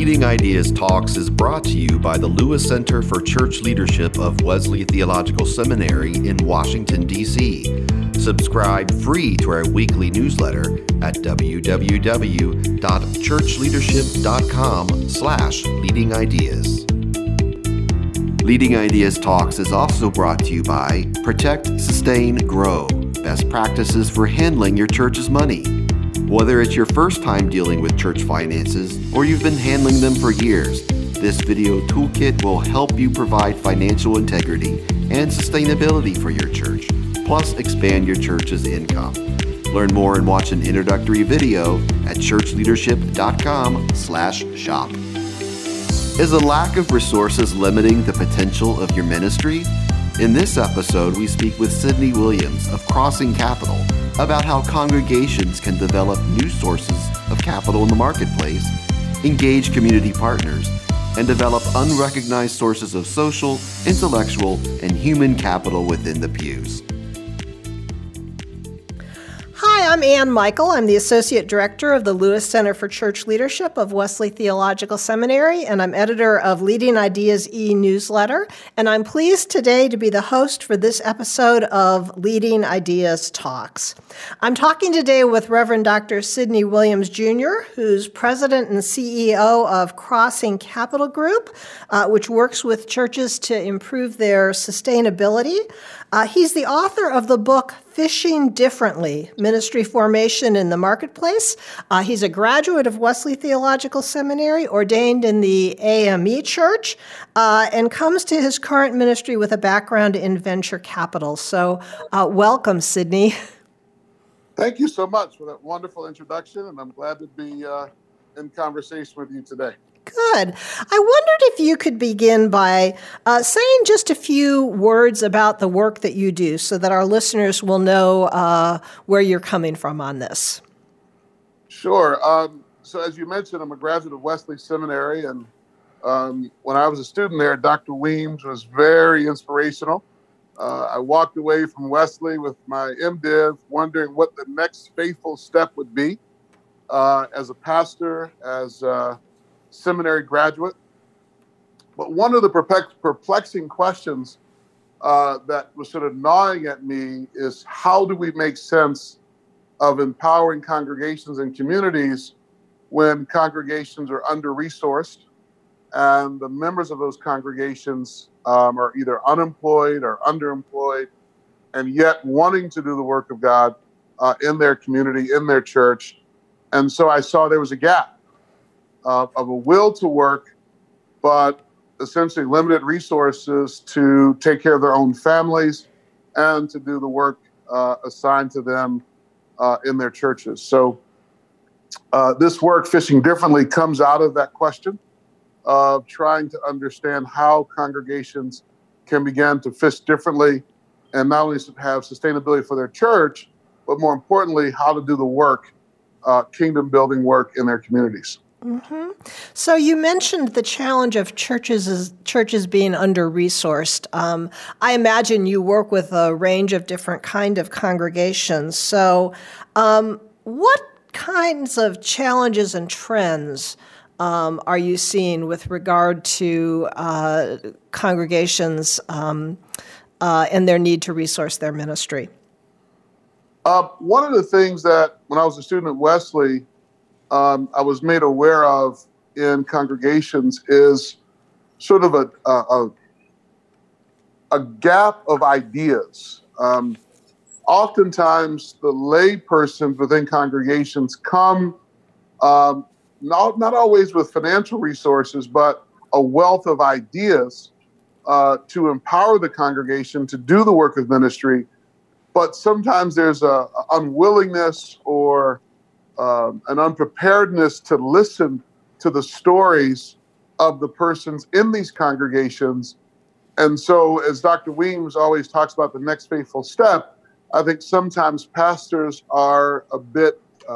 Leading Ideas Talks is brought to you by the Lewis Center for Church Leadership of Wesley Theological Seminary in Washington, D.C. Subscribe free to our weekly newsletter at www.churchleadership.com/leadingideas. Leading Ideas Talks is also brought to you by Protect, Sustain, Grow, best practices for handling your church's money. Whether it's your first time dealing with church finances or you've been handling them for years, this video toolkit will help you provide financial integrity and sustainability for your church, plus expand your church's income. Learn more and watch an introductory video at churchleadership.com/shop. Is a lack of resources limiting the potential of your ministry? In this episode, we speak with Sydney Williams of Crossing Capital about how congregations can develop new sources of capital in the marketplace, engage community partners, and develop unrecognized sources of social, intellectual, and human capital within the pews. Hi, I'm Ann Michael. I'm the Associate Director of the Lewis Center for Church Leadership of Wesley Theological Seminary, and I'm editor of Leading Ideas e-newsletter. And I'm pleased today to be the host for this episode of Leading Ideas Talks. I'm talking today with Reverend Dr. Sydney Williams, Jr., who's President and CEO of Crossing Capital Group, which works with churches to improve their sustainability. He's the author of the book Fishing Differently, Ministry Formation in the Marketplace. He's a graduate of Wesley Theological Seminary, ordained in the AME Church, and comes to his current ministry with a background in venture capital. So welcome, Sydney. Thank you so much for that wonderful introduction, and I'm glad to be in conversation with you today. Good. I wondered if you could begin by saying just a few words about the work that you do so that our listeners will know where you're coming from on this. Sure. So as you mentioned, I'm a graduate of Wesley Seminary, and when I was a student there, Dr. Weems was very inspirational. I walked away from Wesley with my MDiv wondering what the next faithful step would be as a pastor, as a seminary graduate. But one of the perplexing questions that was sort of gnawing at me is, how do we make sense of empowering congregations and communities when congregations are under-resourced and the members of those congregations are either unemployed or underemployed, and yet wanting to do the work of God in their community, in their church. And so I saw there was a gap of a will to work, but essentially limited resources to take care of their own families and to do the work assigned to them in their churches. So this work, Fishing Differently, comes out of that question of trying to understand how congregations can begin to fish differently and not only have sustainability for their church, but more importantly, how to do the work, kingdom building work in their communities. Mm-hmm. So you mentioned the challenge of churches being under-resourced. I imagine you work with a range of different kind of congregations. So what kinds of challenges and trends are you seeing with regard to congregations and their need to resource their ministry? One of the things that when I was a student at Wesley, I was made aware of in congregations is sort of a gap of ideas. Oftentimes, the lay persons within congregations come not always with financial resources, but a wealth of ideas to empower the congregation to do the work of ministry. But sometimes there's a unwillingness or an unpreparedness to listen to the stories of the persons in these congregations. And so, as Dr. Weems always talks about the next faithful step, I think sometimes pastors are a bit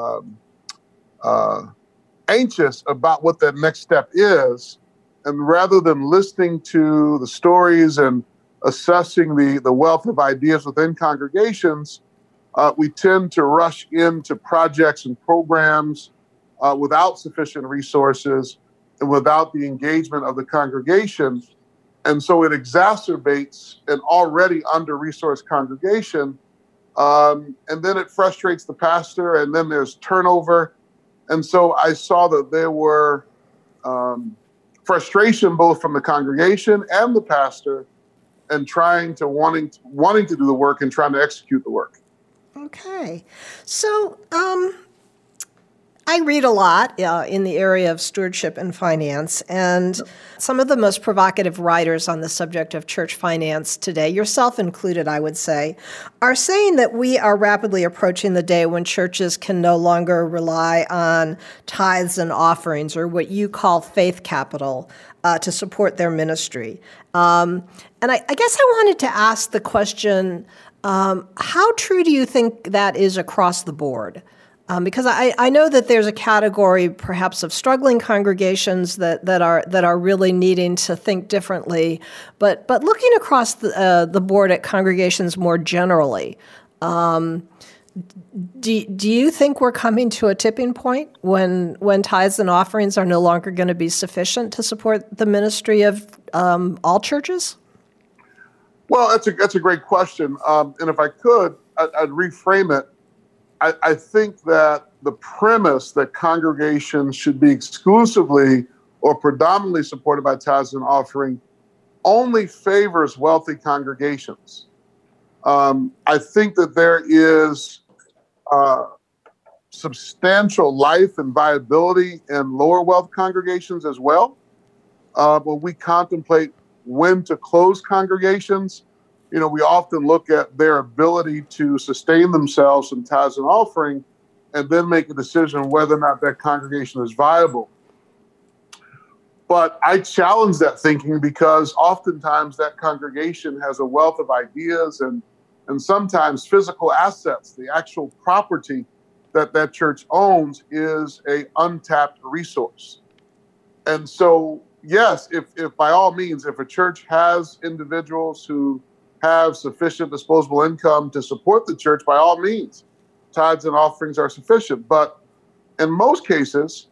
anxious about what that next step is. And rather than listening to the stories and assessing the wealth of ideas within congregations, we tend to rush into projects and programs without sufficient resources and without the engagement of the congregation. And so it exacerbates an already under-resourced congregation. And then it frustrates the pastor, and then there's turnover. And so I saw that there were frustration both from the congregation and the pastor, and wanting to do the work and trying to execute the work. Okay. So I read a lot in the area of stewardship and finance, and some of the most provocative writers on the subject of church finance today, yourself included, I would say, are saying that we are rapidly approaching the day when churches can no longer rely on tithes and offerings, or what you call faith capital, to support their ministry. And I guess I wanted to ask the question, how true do you think that is across the board? Because I know that there's a category perhaps of struggling congregations that are really needing to think differently, but looking across the board at congregations more generally, do you think we're coming to a tipping point when tithes and offerings are no longer going to be sufficient to support the ministry of all churches? Well, that's a great question, and if I could, I'd reframe it. I think that the premise that congregations should be exclusively or predominantly supported by tithes and offering only favors wealthy congregations. I think that there is substantial life and viability in lower wealth congregations as well. When we contemplate when to close congregations, we often look at their ability to sustain themselves in tithes and offering, and then make a decision whether or not that congregation is viable. But I challenge that thinking, because oftentimes that congregation has a wealth of ideas and sometimes physical assets. The actual property that church owns is an untapped resource. And so, yes, if by all means, if a church has individuals who have sufficient disposable income to support the church, by all means, tithes and offerings are sufficient. But in most cases,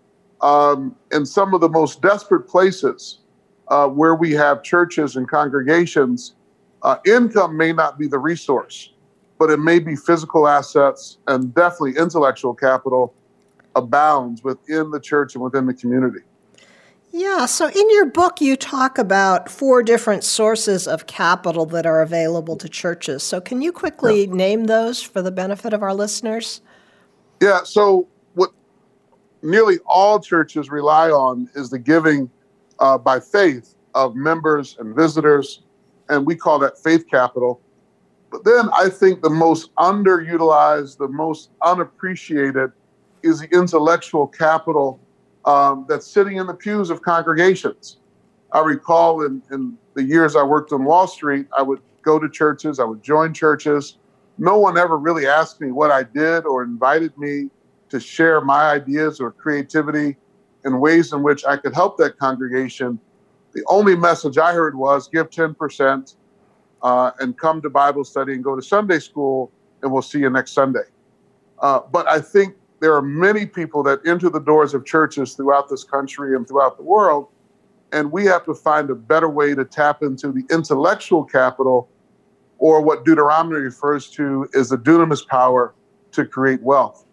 in some of the most desperate places where we have churches and congregations, income may not be the resource, but it may be physical assets, and definitely intellectual capital abounds within the church and within the community. Yeah, so in your book, you talk about 4 different sources of capital that are available to churches. So can you quickly name those for the benefit of our listeners? Yeah, so what nearly all churches rely on is the giving by faith of members and visitors, and we call that faith capital. But then I think the most underutilized, the most unappreciated is the intellectual capital that's sitting in the pews of congregations. I recall in the years I worked on Wall Street, I would go to churches, I would join churches. No one ever really asked me what I did or invited me to share my ideas or creativity in ways in which I could help that congregation. The only message I heard was give 10% and come to Bible study and go to Sunday school, and we'll see you next Sunday. But I think there are many people that enter the doors of churches throughout this country and throughout the world, and we have to find a better way to tap into the intellectual capital, or what Deuteronomy refers to as the dunamis power to create wealth.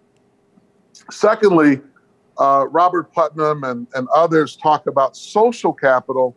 Secondly, Robert Putnam and others talk about social capital.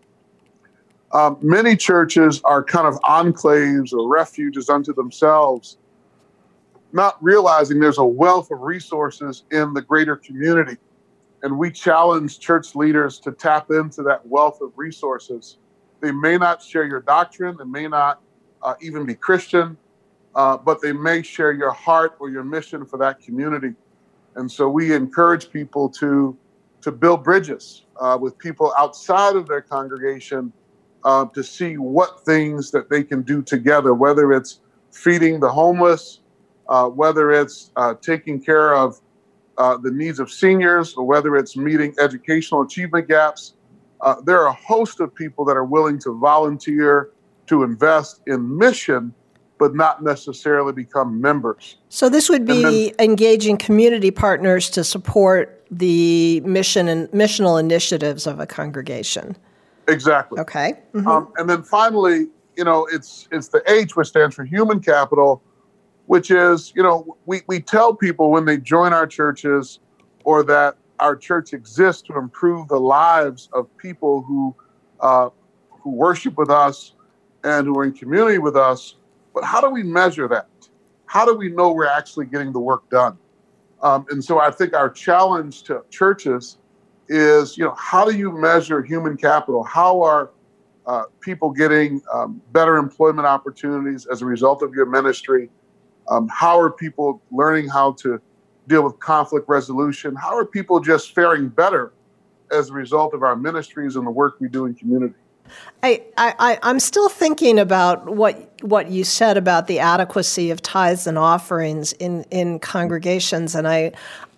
Many churches are kind of enclaves or refuges unto themselves, not realizing there's a wealth of resources in the greater community. And we challenge church leaders to tap into that wealth of resources. They may not share your doctrine, they may not even be Christian, but they may share your heart or your mission for that community. And so we encourage people to build bridges with people outside of their congregation to see what things that they can do together, whether it's feeding the homeless, whether it's taking care of the needs of seniors, or whether it's meeting educational achievement gaps. There are a host of people that are willing to volunteer to invest in mission, but not necessarily become members. So this would be engaging community partners to support the mission and missional initiatives of a congregation. Exactly. Okay. Mm-hmm. And then finally, it's the H, which stands for human capital, which is, we tell people when they join our churches or that our church exists to improve the lives of people who worship with us and who are in community with us. But how do we measure that? How do we know we're actually getting the work done? And so I think our challenge to churches is, how do you measure human capital? How are people getting better employment opportunities as a result of your ministry? How are people learning how to deal with conflict resolution? How are people just faring better as a result of our ministries and the work we do in community? I'm still thinking about what you said about the adequacy of tithes and offerings in congregations, and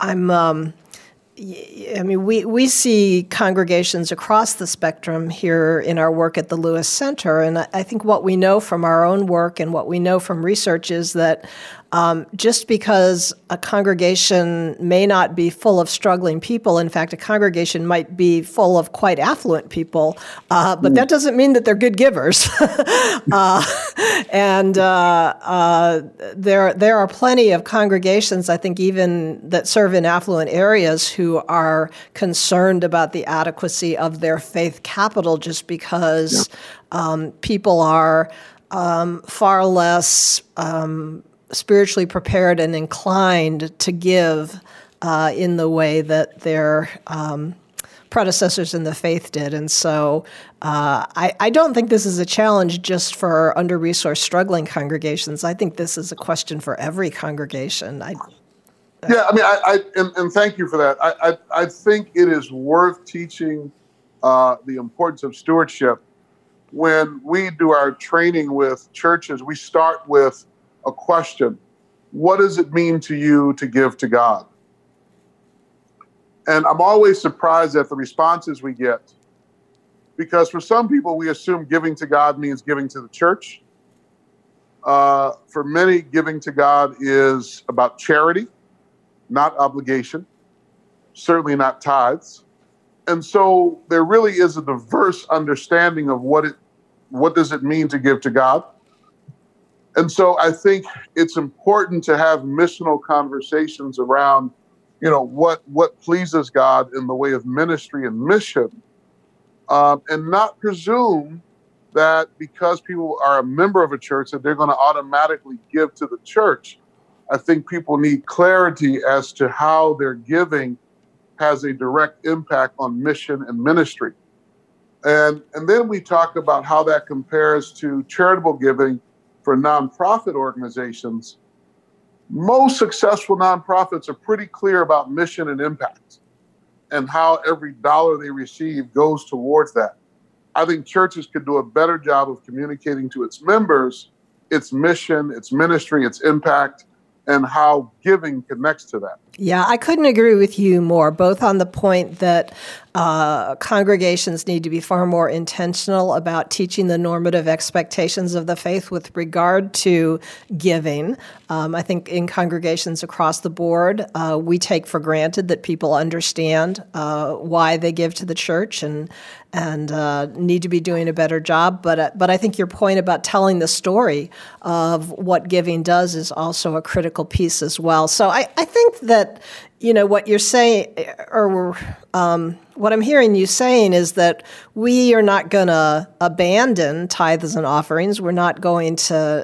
we see congregations across the spectrum here in our work at the Lewis Center, and I think what we know from our own work and what we know from research is that just because a congregation may not be full of struggling people, in fact, a congregation might be full of quite affluent people, but that doesn't mean that they're good givers. There are plenty of congregations, I think, even that serve in affluent areas who are concerned about the adequacy of their faith capital just because people are far less spiritually prepared and inclined to give in the way that their predecessors in the faith did. And so I don't think this is a challenge just for under-resourced, struggling congregations. I think this is a question for every congregation. And thank you for that. I think it is worth teaching the importance of stewardship. When we do our training with churches, we start with a question: what does it mean to you to give to God? And I'm always surprised at the responses we get, because for some people, we assume giving to God means giving to the church. For many, giving to God is about charity, not obligation, certainly not tithes. And so there really is a diverse understanding of what does it mean to give to God. And so I think it's important to have missional conversations around, what pleases God in the way of ministry and mission, and not presume that because people are a member of a church that they're going to automatically give to the church. I think people need clarity as to how their giving has a direct impact on mission and ministry. And then we talk about how that compares to charitable giving for nonprofit organizations. Most successful nonprofits are pretty clear about mission and impact and how every dollar they receive goes towards that. I think churches could do a better job of communicating to its members its mission, its ministry, its impact, and how giving connects to that. Yeah, I couldn't agree with you more, both on the point that congregations need to be far more intentional about teaching the normative expectations of the faith with regard to giving. I think in congregations across the board, we take for granted that people understand why they give to the church and need to be doing a better job. But I think your point about telling the story of what giving does is also a critical piece as well. So I think that, what you're saying, or what I'm hearing you saying is that we are not going to abandon tithes and offerings. We're not going to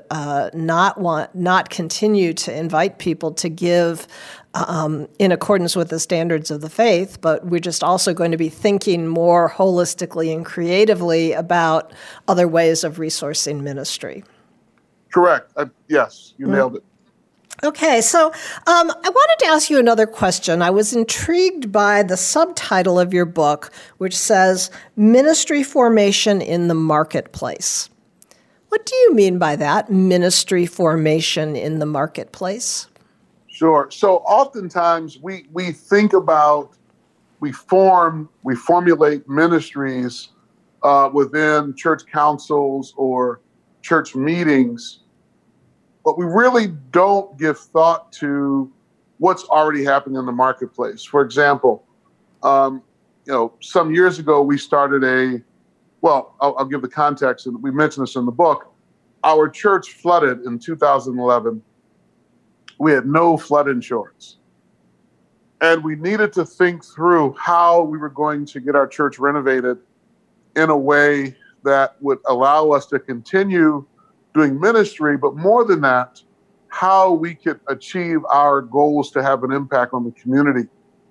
not continue to invite people to give in accordance with the standards of the faith, but we're just also going to be thinking more holistically and creatively about other ways of resourcing ministry. Correct. Yes, you nailed it. Okay, so I wanted to ask you another question. I was intrigued by the subtitle of your book, which says Ministry Formation in the Marketplace. What do you mean by that, ministry formation in the marketplace? Sure. So oftentimes we think about, we formulate ministries within church councils or church meetings, but we really don't give thought to what's already happening in the marketplace. For example, some years ago, we started I'll give the context, and we mentioned this in the book. Our church flooded in 2011. We had no flood insurance. And we needed to think through how we were going to get our church renovated in a way that would allow us to continue doing ministry, but more than that, how we could achieve our goals to have an impact on the community.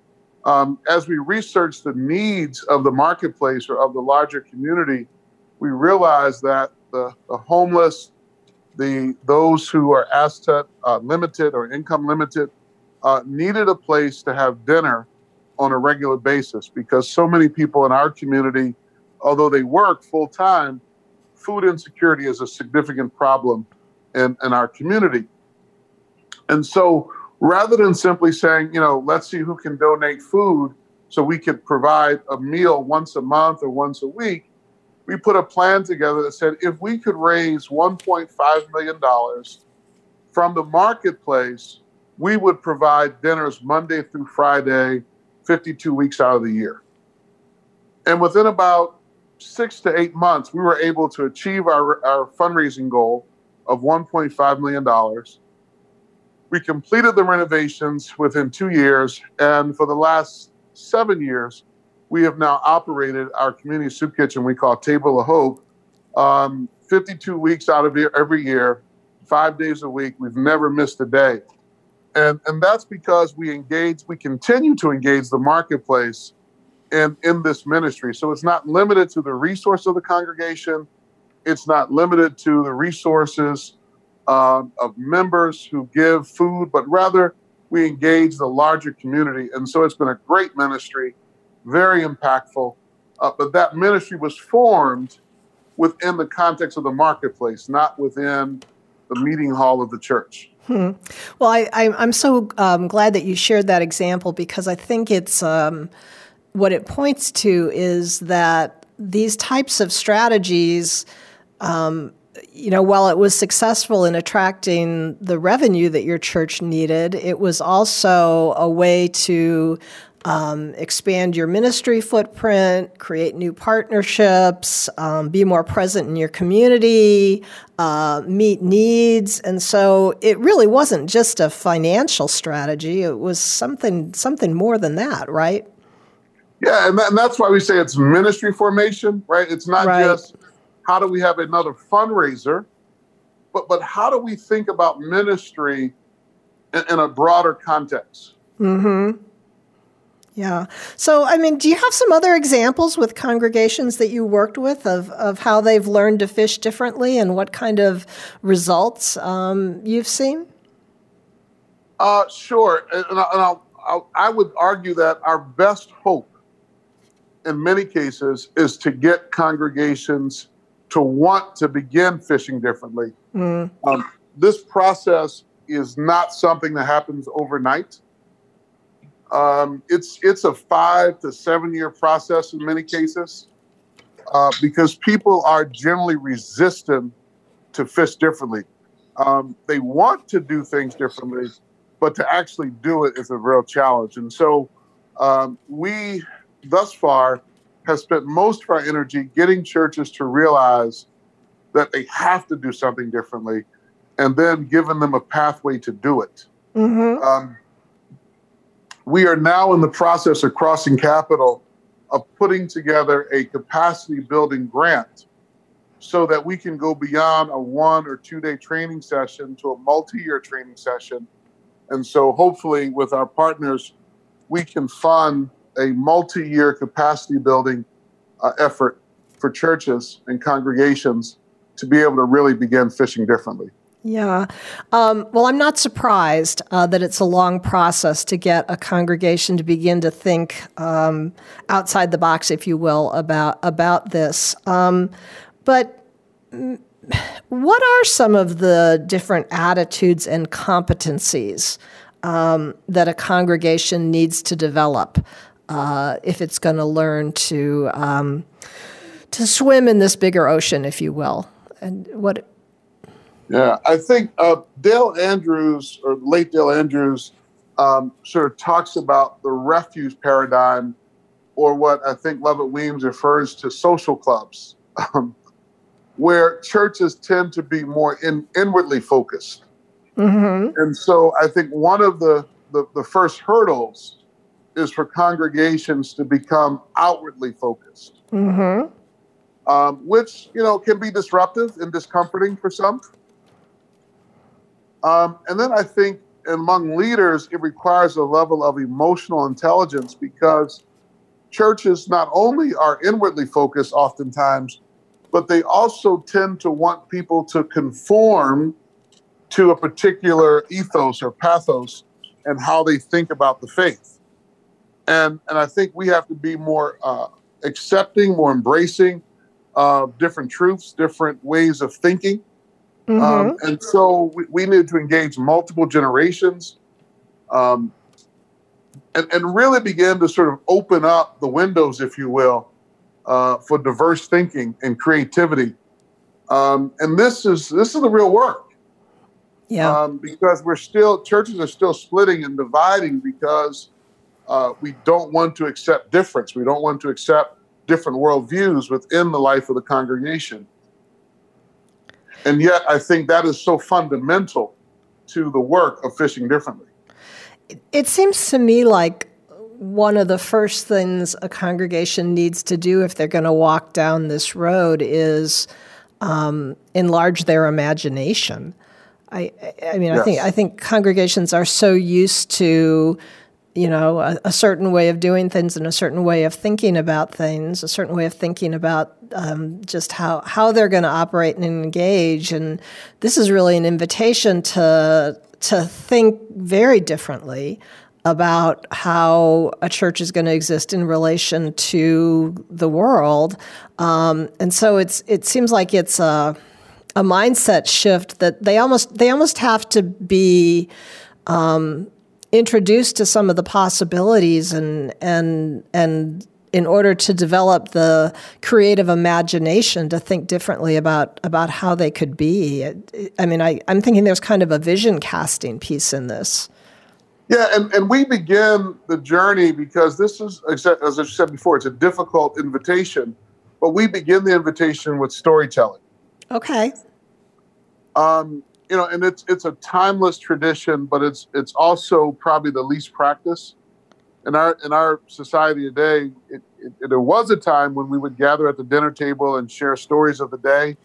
As we researched the needs of the marketplace or of the larger community, we realized that the homeless, those who are asset limited or income limited, needed a place to have dinner on a regular basis, because so many people in our community, although they work full time, food insecurity is a significant problem in our community. And so rather than simply saying, let's see who can donate food so we could provide a meal once a month or once a week, we put a plan together that said, if we could raise $1.5 million from the marketplace, we would provide dinners Monday through Friday, 52 weeks out of the year. And within about 6 to 8 months, we were able to achieve our fundraising goal of $1.5 million. We completed the renovations within 2 years. And for the last 7 years, we have now operated our community soup kitchen we call Table of Hope, 52 weeks out of every year, 5 days a week. We've never missed a day. And that's because we continue to engage the marketplace in this ministry. So it's not limited to the resource of the congregation. It's not limited to the resources of members who give food, but rather we engage the larger community. And so it's been a great ministry, very impactful. But that ministry was formed within the context of the marketplace, not within the meeting hall of the church. Well, I'm so glad that you shared that example, because I think it's what it points to is that these types of strategies, while it was successful in attracting the revenue that your church needed, it was also a way to expand your ministry footprint, create new partnerships, be more present in your community, meet needs. And so it really wasn't just a financial strategy. It was something more than that, right? Yeah, and that's why we say it's ministry formation, right? It's not just how do we have another fundraiser, but how do we think about ministry in a broader context? Mm-hmm. Yeah. So, do you have some other examples with congregations that you worked with of how they've learned to fish differently and what kind of results you've seen? Sure. And I would argue that our best hope in many cases is to get congregations to want to begin fishing differently. Mm. This process is not something that happens overnight. It's a 5 to 7 year process in many cases, because people are generally resistant to fish differently. They want to do things differently, but to actually do it is a real challenge. And so we, thus far, have spent most of our energy getting churches to realize that they have to do something differently, and then giving them a pathway to do it. Mm-hmm. We are now in the process of Crossing Capital of putting together a capacity building grant so that we can go beyond a 1 or 2 day training session to a multi-year training session. And so hopefully with our partners, we can fund a multi-year capacity building effort for churches and congregations to be able to really begin fishing differently. Yeah. Well, I'm not surprised that it's a long process to get a congregation to begin to think outside the box, if you will, about this. But what are some of the different attitudes and competencies that a congregation needs to develop if it's going to learn to swim in this bigger ocean, if you will? And what? Yeah, I think Dale Andrews, or late Dale Andrews, sort of talks about the refuge paradigm, or what I think Lovett Weems refers to social clubs, where churches tend to be more inwardly focused. Mm-hmm. And so I think one of the first hurdles is for congregations to become outwardly focused, mm-hmm. Which, can be disruptive and discomforting for some. And then I think among leaders, it requires a level of emotional intelligence, because churches not only are inwardly focused oftentimes, but they also tend to want people to conform to a particular ethos or pathos and how they think about the faith. And I think we have to be more accepting, more embracing of different truths, different ways of thinking. Mm-hmm. And so we need to engage multiple generations and really begin to sort of open up the windows, if you will, for diverse thinking and creativity. And this is the real work. Yeah. Because churches are still splitting and dividing because we don't want to accept difference. We don't want to accept different worldviews within the life of the congregation. And yet I think that is so fundamental to the work of Fishing Differently. It seems to me like one of the first things a congregation needs to do if they're going to walk down this road is enlarge their imagination. I mean, yes. I think congregations are so used to, a certain way of doing things and a certain way of thinking about things, a certain way of thinking about just how they're going to operate and engage. And this is really an invitation to think very differently about how a church is going to exist in relation to the world. And so it seems like it's a mindset shift that they almost have to be introduced to some of the possibilities and in order to develop the creative imagination to think differently about how they could be. I mean, I'm thinking there's kind of a vision casting piece in this. Yeah, and we begin the journey because this is, as I said before, it's a difficult invitation, but we begin the invitation with storytelling. Okay. And it's a timeless tradition, but it's also probably the least practiced. In our society today, there was a time when we would gather at the dinner table and share stories of the day.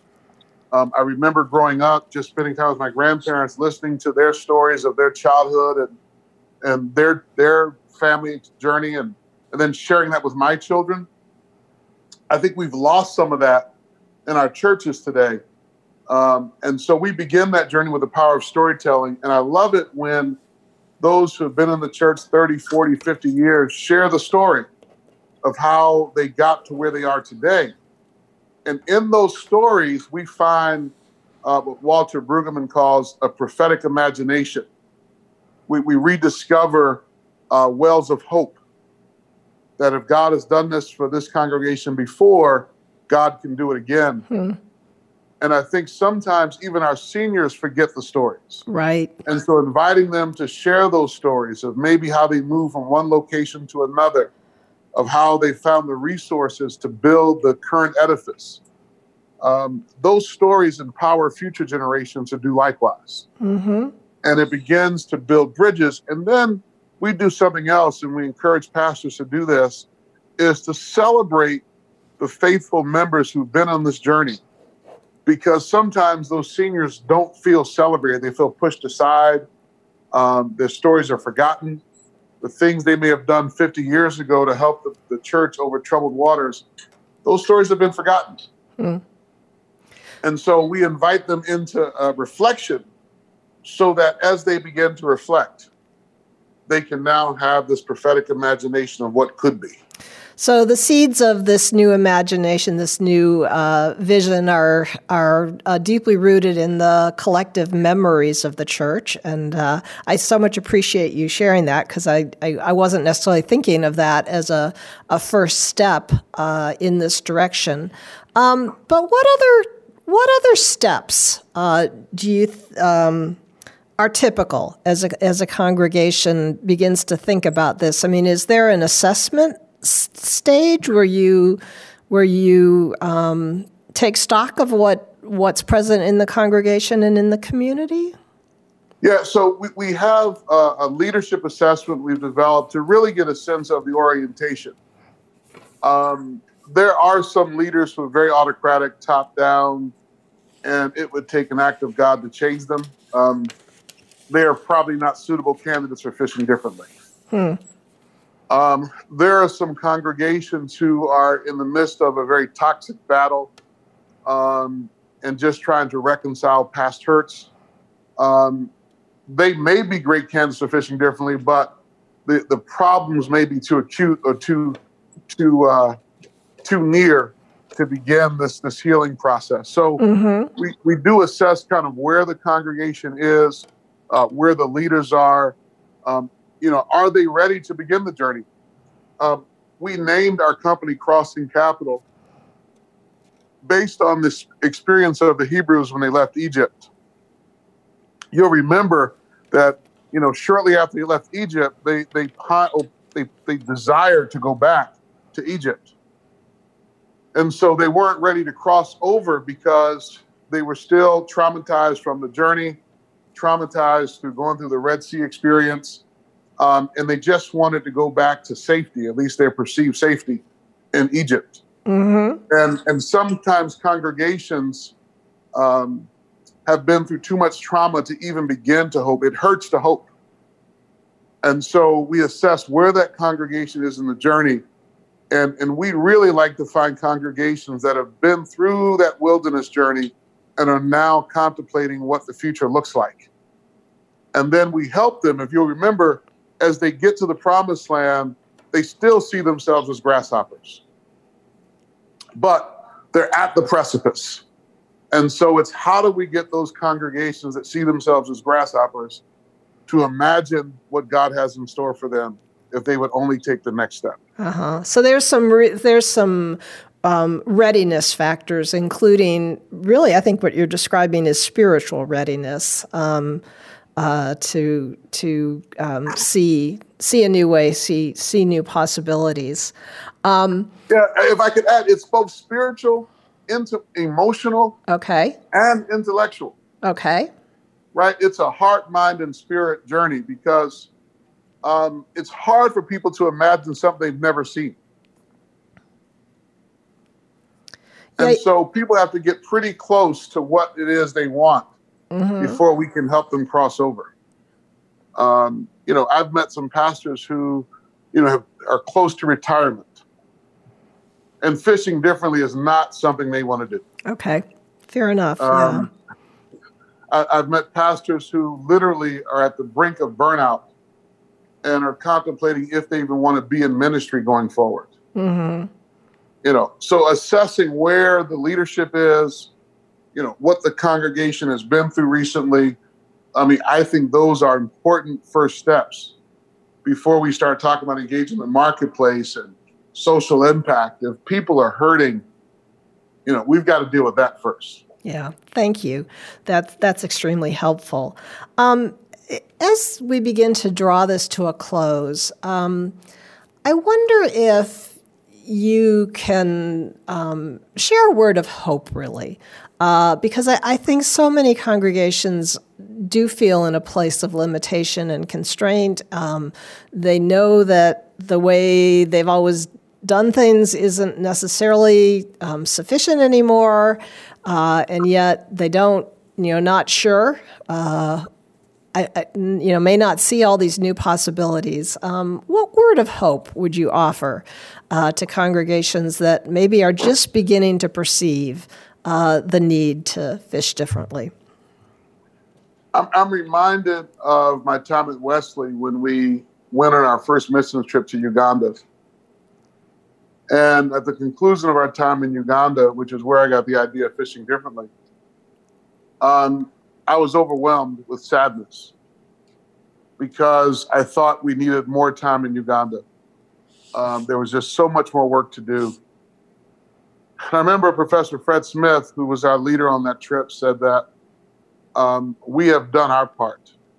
I remember growing up, just spending time with my grandparents, listening to their stories of their childhood and their family journey, and then sharing that with my children. I think we've lost some of that in our churches today. And so we begin that journey with the power of storytelling. And I love it when those who have been in the church 30, 40, 50 years share the story of how they got to where they are today. And in those stories, we find what Walter Brueggemann calls a prophetic imagination. We rediscover wells of hope, that if God has done this for this congregation before, God can do it again. Hmm. And I think sometimes even our seniors forget the stories. Right. And so inviting them to share those stories of maybe how they move from one location to another, of how they found the resources to build the current edifice. Those stories empower future generations to do likewise. Mm-hmm. And it begins to build bridges. And then we do something else, and we encourage pastors to do this, is to celebrate the faithful members who've been on this journey. Because sometimes those seniors don't feel celebrated. They feel pushed aside. Their stories are forgotten. The things they may have done 50 years ago to help the church over troubled waters, those stories have been forgotten. Mm. And so we invite them into reflection so that as they begin to reflect, they can now have this prophetic imagination of what could be. So the seeds of this new imagination, this new vision are deeply rooted in the collective memories of the church. And I so much appreciate you sharing that, because I wasn't necessarily thinking of that as a first step in this direction. But what other steps do you are typical as a congregation begins to think about this? I mean, is there an assessment stage where you take stock of what's present in the congregation and in the community? Yeah, so we have a leadership assessment we've developed to really get a sense of the orientation. There are some leaders who are very autocratic, top-down, and it would take an act of God to change them. They are probably not suitable candidates for fishing differently. There are some congregations who are in the midst of a very toxic battle and just trying to reconcile past hurts. They may be great candidates for fishing differently, but the problems may be too acute or too near to begin this healing process. So we do assess kind of where the congregation is, where the leaders are. Are they ready to begin the journey? We named our company Crossing Capital based on this experience of the Hebrews when they left Egypt. You'll remember that, shortly after they left Egypt, they desired to go back to Egypt. And so they weren't ready to cross over because they were still traumatized from the journey, traumatized through going through the Red Sea experience. And they just wanted to go back to safety, at least their perceived safety in Egypt. And sometimes congregations have been through too much trauma to even begin to hope. It hurts to hope. And so we assess where that congregation is in the journey. And we really like to find congregations that have been through that wilderness journey and are now contemplating what the future looks like. And then we help them, if you'll remember, as they get to the promised land, they still see themselves as grasshoppers. But they're at the precipice. And so it's how do we get those congregations that see themselves as grasshoppers to imagine what God has in store for them if they would only take the next step. So there's some readiness factors, including really, I think what you're describing is spiritual readiness to see a new way, see new possibilities. If I could add, it's both spiritual, emotional, and intellectual. Right? It's a heart, mind, and spirit journey because it's hard for people to imagine something they've never seen. And so people have to get pretty close to what it is they want before we can help them cross over. I've met some pastors who, are close to retirement. And fishing differently is not something they want to do. Okay, fair enough. I've met pastors who literally are at the brink of burnout and are contemplating if they even want to be in ministry going forward. So assessing where the leadership is, what the congregation has been through recently. I think those are important first steps before we start talking about engaging the marketplace and social impact. If people are hurting, we've got to deal with that first. Yeah, thank you. That's extremely helpful. As we begin to draw this to a close, I wonder if you can share a word of hope, really, because I think so many congregations do feel in a place of limitation and constraint. They know that the way they've always done things isn't necessarily sufficient anymore, and yet they don't, not sure. May not see all these new possibilities. What word of hope would you offer to congregations that maybe are just beginning to perceive the need to fish differently? I'm reminded of my time at Wesley when we went on our first missions trip to Uganda. And at the conclusion of our time in Uganda, which is where I got the idea of fishing differently, I was overwhelmed with sadness because I thought we needed more time in Uganda. There was just so much more work to do. And I remember Professor Fred Smith, who was our leader on that trip, said that we have done our part.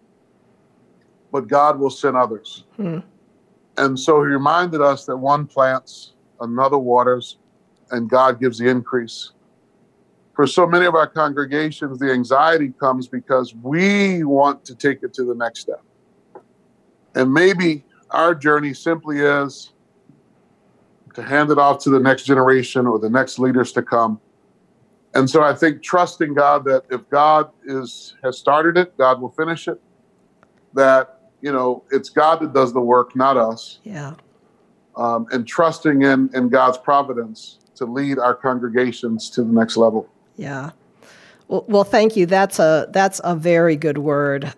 but God will send others. And so he reminded us that one plants, another waters, and God gives the increase. For so many of our congregations, the anxiety comes because we want to take it to the next step. And maybe our journey simply is to hand it off to the next generation or the next leaders to come. And so I think trusting God that if God has started it, God will finish it. That, it's God that does the work, not us. Yeah. And trusting in God's providence to lead our congregations to the next level. Yeah. Well, thank you. That's a very good word.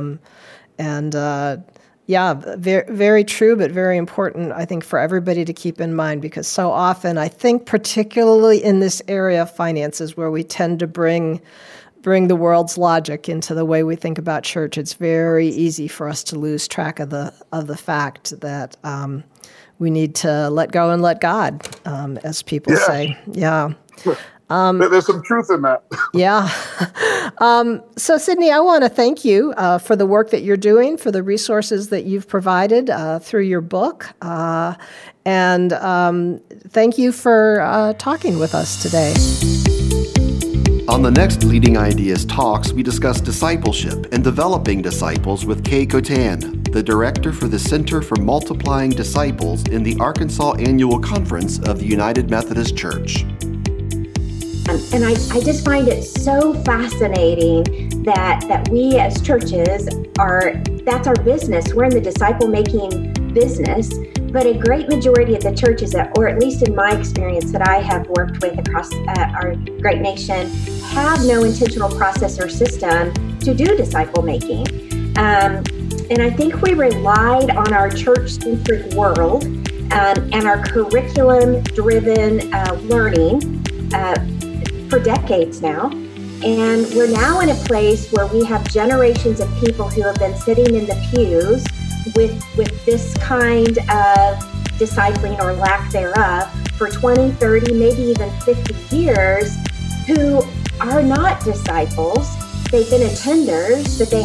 Very, very true, but very important, I think, for everybody to keep in mind, because so often, I think particularly in this area of finances where we tend to bring the world's logic into the way we think about church, it's very easy for us to lose track of the fact that we need to let go and let God, as people say. Yeah. There's some truth in that. Yeah. So, Sidney, I want to thank you for the work that you're doing, for the resources that you've provided through your book. And thank you for talking with us today. On the next Leading Ideas Talks, we discuss discipleship and developing disciples with Kay Cotan, the director for the Center for Multiplying Disciples in the Arkansas Annual Conference of the United Methodist Church. And I just find it so fascinating that we as churches that's our business. We're in the disciple-making business, but a great majority of the churches, or at least in my experience that I have worked with across our great nation, have no intentional process or system to do disciple-making. And I think we relied on our church-centric world and our curriculum-driven learning for decades now. And we're now in a place where we have generations of people who have been sitting in the pews with this kind of discipling or lack thereof for 20, 30, maybe even 50 years, who are not disciples. They've been attenders, but they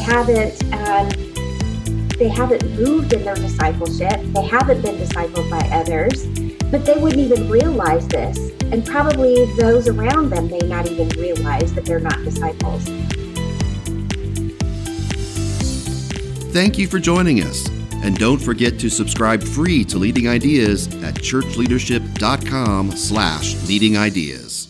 haven't moved in their discipleship. They haven't been discipled by others, but they wouldn't even realize this. And probably those around them may not even realize that they're not disciples. Thank you for joining us. And don't forget to subscribe free to Leading Ideas at churchleadership.com/leadingideas.